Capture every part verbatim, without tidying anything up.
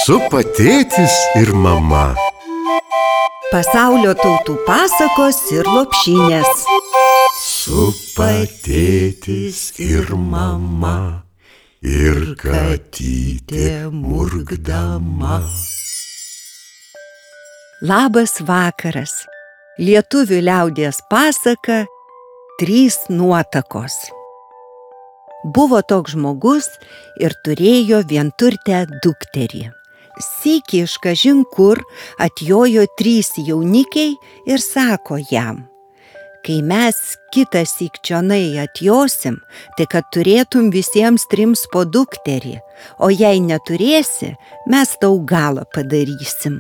Supa tėtis ir mama. Pasaulio tautų pasakos ir lopšinės. Supa tėtis ir mama, ir katytė murkdama. Labas vakaras. Lietuvių liaudies pasaka Trys nuotakos. Buvo toks žmogus ir turėjo vienturtę dukterį. Sykį iš kažin kur atjojo trys jaunikiai ir sako jam: kai mes kitąsyk čionai atjosim, tai kad turėtum visiems trims po dukterį, o jei neturėsi, mes tau galą padarysim.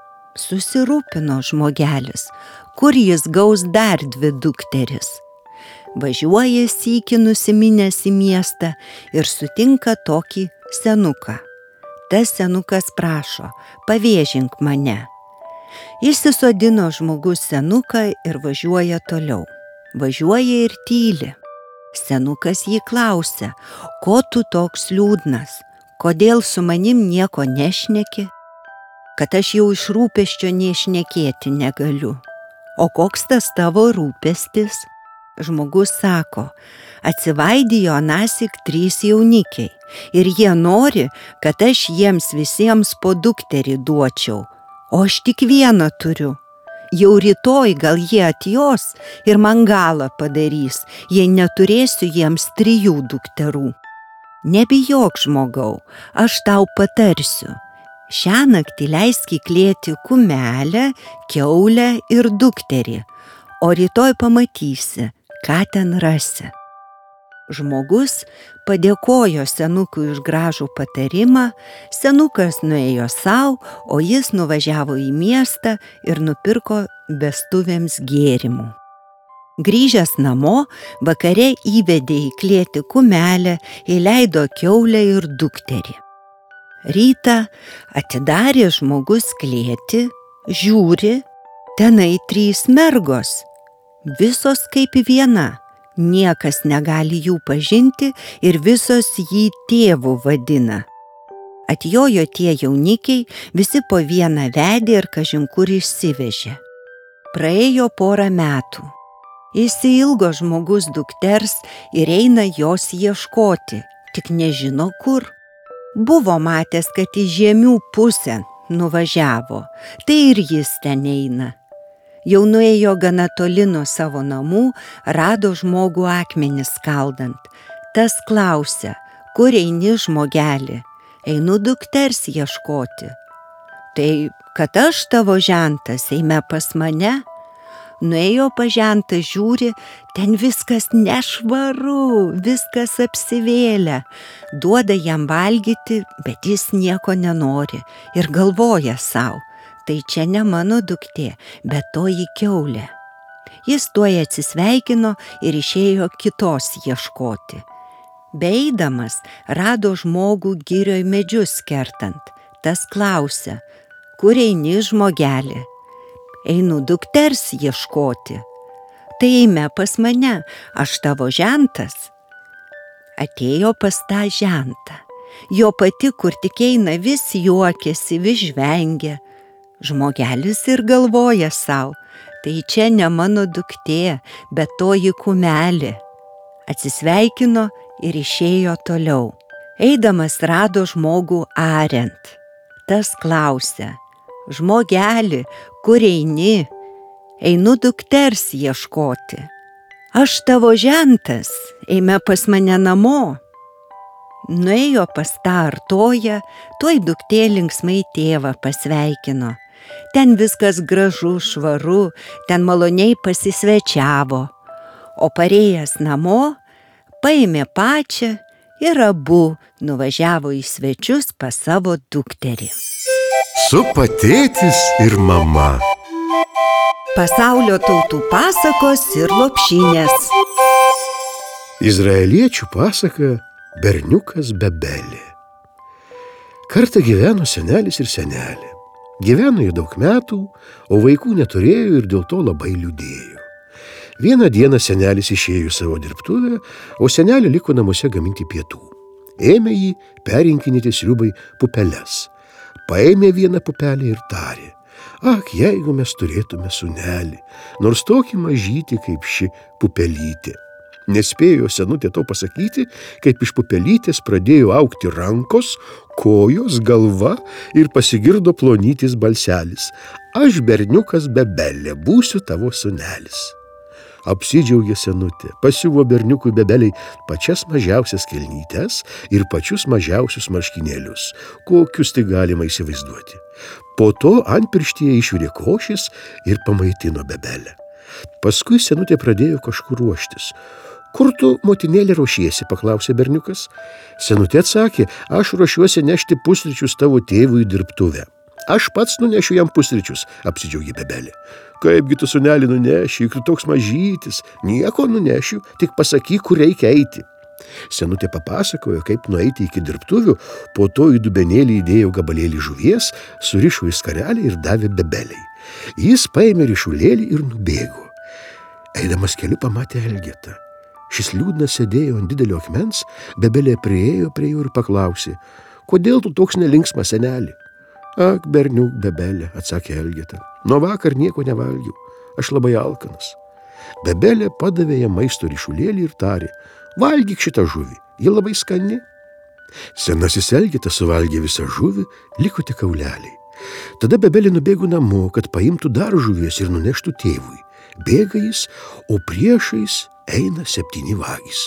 Susirūpino žmogelis, kur jis gaus dar dvi dukteris. Važiuoja sykį nusiminęs į miestą ir sutinka tokį senuką. Tas senukas prašo: pavėžink mane. Įsisodino žmogus senuką ir važiuoja toliau. Važiuoja ir tyli. Senukas jį klausia: ko tu toks liūdnas? Kodėl su manim nieko nešneki? Kad aš jau iš rūpesčio nešnekėti negaliu. O koks tas tavo rūpestis? Žmogus sako: atsivaidijo anąsyk trys jaunikiai ir jie nori, kad aš jiems visiems po dukterį duočiau, o aš tik vieną turiu. Jau rytoj gal jie atjos ir man galą padarys, jei neturėsiu jiems trijų dukterų. Nebijok, žmogau, aš tau patarsiu. Šiąnakt įleisk į klėtį kumelę, kiaulę ir dukterį, o rytoj pamatysi, ką ten rasi. Žmogus padėkojo senukui už gražų patarimą, senukas nuėjo sau, o jis nuvažiavo į miestą ir nupirko vestuvėms gėrimų. Grįžęs namo, vakare įvedė į klėtį kumelę, įleido kiaulę ir dukterį. Rytą atidarė žmogus klėtį, žiūri, tenai trys mergos. Visos kaip viena, niekas negali jų pažinti ir visos jį tėvu vadina. Atjojo tie jaunikiai, visi po vieną vedė ir kažin kur išsivežė. Praėjo porą metų. Išsiilgo žmogus dukters ir eina jos ieškoti, tik nežino kur. Buvo matęs, kad į žiemių pusę nuvažiavo, tai ir jis ten eina. Jau nuėjo gana toli nuo savo namų, rado žmogų akmenį skaldant. Tas klausia: kur eini, žmogelį? Einu dukters ieškoti. Tai kad aš tavo žentas, eime pas mane? Nuėjo pas žentą, žiūri, ten viskas nešvaru, viskas apsivėlę. Duoda jam valgyti, bet jis nieko nenori ir galvoja sau: tai čia ne mano duktė, bet toji kiaulė. Jis tuoj atsisveikino ir išėjo kitos ieškoti. Beeidamas rado žmogų girioj medžius kertant. Tas klausia: kur eini, žmogelį? Einu dukters ieškoti. Tai eime pas mane, aš tavo žentas. Atėjo pas tą žentą. Jo pati, kur tik eina, vis juokiasi, vis žvengia. Žmogelis ir galvoja sau: tai čia ne mano duktė, bet toji kumelė. Atsisveikino ir išėjo toliau. Eidamas rado žmogų ariant. Tas klausia: žmogelį, kur eini? Einu dukters ieškoti. Aš tavo žentas, eime pas mane namo. Nuėjo pas tą artoją, tuoj duktė linksmai tėvą pasveikino. Ten viskas gražu, švaru, ten maloniai pasisvečiavo. O parėjęs namo, paėmė pačią ir abu nuvažiavo į svečius pas savo dukterį. Supa tėtis ir mama. Pasaulio tautų pasakos ir lopšinės. Izraeliečių pasaka Berniukas Bebelė. Kartą gyveno senelis ir senelė. Gyveno jie daug metų, o vaikų neturėjo ir dėl to labai liūdėjo. Vieną dieną senelis išėjo į savo dirbtuvę, o senelė liko namuose gaminti pietų. Ėmė jį perrinkinėti sriubai pupeles. paėmė vieną pupelę ir tarė: Ak, jeigu mes turėtume sūnelį, nors tokį mažytį kaip ši pupelytė. Nespėjo senutė to pasakyti, kaip iš pupelytės pradėjo augti rankos, kojos, galva ir pasigirdo plonytis balselis: Aš berniukas Bebelė, būsiu tavo sūnelis. Apsidžiaugė senutė, pasiuvo berniukui Bebeliai pačias mažiausias kelnytes ir pačius mažiausius marškinėlius, kokius tik galima įsivaizduoti. Po to antpirštyje išvirė košės ir pamaitino Bebelę. Paskui senutė pradėjo kažkur ruoštis. Kur tu, motinėlė, ruošiesi, paklausė berniukas. Senutė atsakė: Aš ruošiuosi nešti pusryčius tavo tėvui į dirbtuvę. Aš pats nunešiu jam pusryčius, apsidžiaugė Bebelė. Kaipgi tu sūnelį nuneši, juk tu toks mažytis. Nieko nunešiu, tik pasakyk, kur reikia eiti. Senutė papasakojo, kaip nueiti iki dirbtuvių, po to į dubenėlį įdėjo gabalėlį žuvies, surišo į skarelį ir davė Bebeliai. Jis paėmė rišulėlį ir nubėgo. Eidamas keliu pamatė Elgetą. Šis liūdnas sėdėjo ant didelio akmens, Bebelė priėjo prie jo ir paklausė: Kodėl tu toks nelinksmas, seneli? Ak, berniuk Bebelė, atsakė Elgeta, nuo vakar nieko nevalgiau, aš labai alkanas. Bebelė padavė jam maisto rišulėlį ir tarė: Valgyk šitą žuvį, ji labai skani. Senasis Elgetas suvalgė visą žuvį, liko tik kauleliai. Tada Bebelė nubėgo namo, kad paimtų dar žuvies ir nuneštų tėvui. Bėga jis, o priešais eina septyni vagys.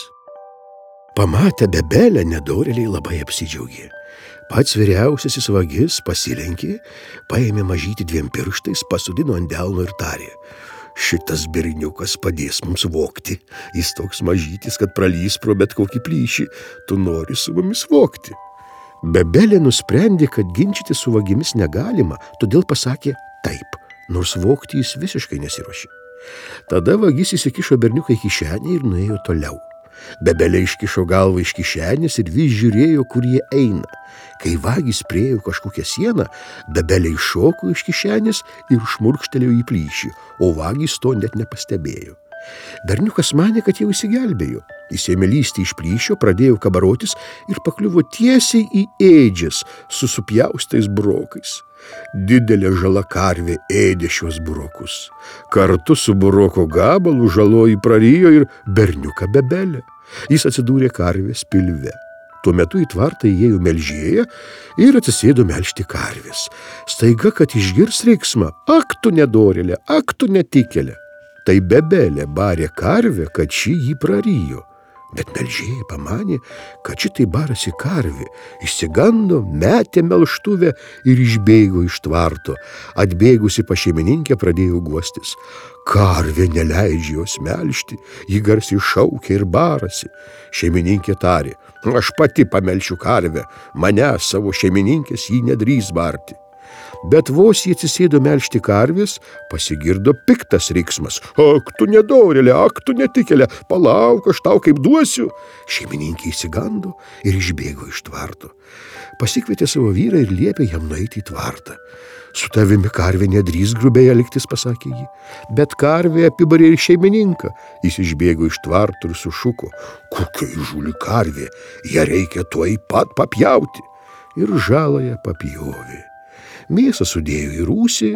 Pamatę Bebelę, nedorėliai labai apsidžiaugė. Pats vyriausiasis vagis pasilenkė, paėmė mažytį dviem pirštais, pasodino ant delno ir tarė: Šitas berniukas padės mums vogti. Jis toks mažytis, kad pralys pro bet kokį plyšį. Tu nori su mumis vogti. Bebelė nusprendė, kad ginčyti su vagimis negalima, todėl pasakė taip, nors vogti jis visiškai nesiruošė. Tada vagis įsikišo berniuką į kišenę ir nuėjo toliau. Bebelė iškišo galvą iš kišenės ir vis žiūrėjo, kur jie eina. Kai vagys priėjo kažkokią sieną, Bebelė iššoko iš kišenės ir šmurkštelėjo į plyšį, o vagys to net nepastebėjo. Berniukas manė, kad jau įsigelbėjo. Jis ėmė lysti iš plyšio, pradėjo kabarotis ir pakliuvo tiesiai į ėdžias su supjaustais burokais. Didelė žala karvė ėdė šios burokus. Kartu su buroko gabalu žaloji prarijo ir berniuką Bebelę. Jis atsidūrė karvės pilve. Tuo metu į tvartą įėjo melžėja ir atsisėdo melžti karvės. Staiga, kad išgirs reiksmą: Ak tu nedorėlė, ak tu netikėlė. Tai Bebelė barė karvę, kad ši jį prarijo. Bet melžėja pamanė, kad šitai barasi karvė, išsigando, metė melžtuvę ir išbėgo iš tvarto. Atbėgusi pas šeimininkę pradėjo guostis. Karvė neleidžia jos melžti, ji garsiai šaukia ir barasi. Šeimininkė tarė: Aš pati pamelšiu karvę, mane savo šeimininkės jį nedrįs barti. Bet vos jie atsisėdo melžti karvės, pasigirdo piktas riksmas: Ak tu nedorėlė, ak tu netikėlė, palauk, aš tau kaip duosiu. Šeimininkė įsigando ir išbėgo iš tvarto. Pasikvietė savo vyrą ir liepė jam nueiti į tvartą. Su tavimi karvė nedrįs grubiai elgtis, pasakė ji. Bet karvė apibarė ir šeimininką. Jis išbėgo iš tvarto ir sušuko: Kokia įžūli karvė, ją reikia tuoj pat papjauti. Ir žaląją papjovė. Mėsą sudėjo į rūsį,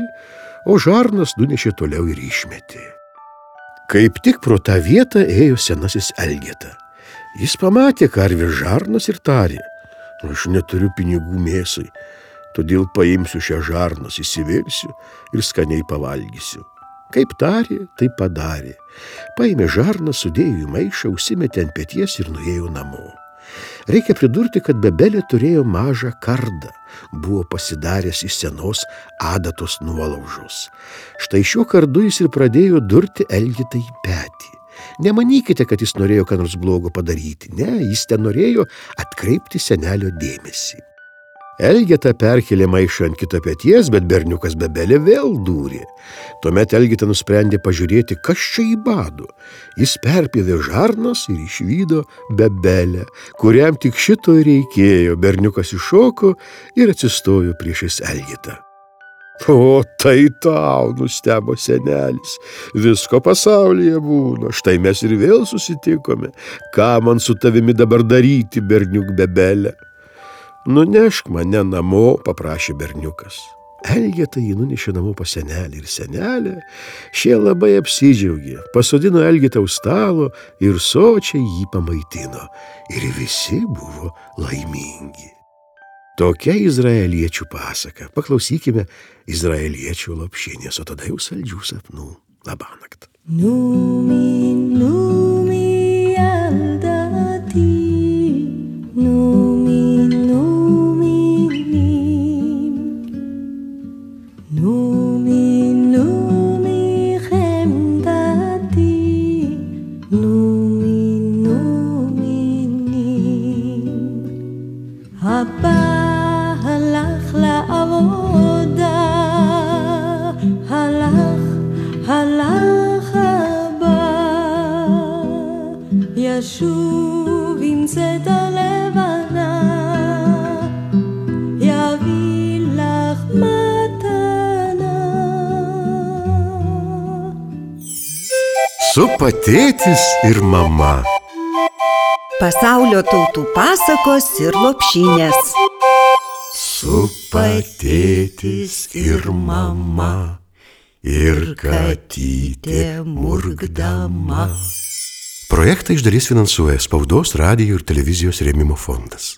o žarnas nunešė toliau ir išmetė. Kaip tik pro tą vietą ėjo senasis Elgeta. Jis pamatė karvės žarnas ir tarė: Aš neturiu pinigų mėsai, todėl paimsiu šią žarnas, įsivirsiu ir skaniai pavalgysiu. Kaip tarė, taip padarė. Paėmė žarną, sudėjo į maišą, užsimetė ant peties ir nuėjo namo. Reikia pridurti, kad Bebelė turėjo mažą kardą, buvo pasidaręs iš senos adatos nuolaužos. Štai šiuo kardu jis ir pradėjo durti Elgetą į petį. Nemanykite, kad jis norėjo ką nors blogo padaryti. Ne, jis ten norėjo atkreipti senelio dėmesį. Elgeta perkėlė maišą ant kito peties, bet berniukas Bebelė vėl dūrė. Tuomet Elgeta nusprendė pažiūrėti, kas čia jį bado. Jis perpjovė žarnas ir išvydo Bebelę, kuriam tik šito reikėjo. Berniukas iššoko ir atsistojo priešais Elgetą. O tai tau, nustebo senelis, visko pasaulyje būna, štai mes ir vėl susitikome. Ką man su tavimi dabar daryti, berniuk Bebelė? Nunešk mane namo, paprašė berniukas. Elgetą jį nunešė namo pas senelį ir senelę. Šie labai apsidžiaugė, pasodino Elgetą už stalo ir sočiai jį pamaitino. Ir visi buvo laimingi. Tokia izraeliečių pasaka. Paklausykime izraeliečių lopšinės, o tada jau saldžių sapnų. Labanakt. Numi, numi, ילדתי, נומי, נומי, נומי, נומי, חמדתי, נומי, נומי, אבא הלך לעבודה, הלך, הלך אבא, ישוב עם צאתה לבנה, יביא לך מתנה. Supa tėtis ir mama. Pasaulio tautų pasakos ir lopšinės. Supa tėtis ir mama, ir katytė murkdama. Projektą iš dalies finansuoja Spaudos, radijo ir televizijos rėmimo fondas.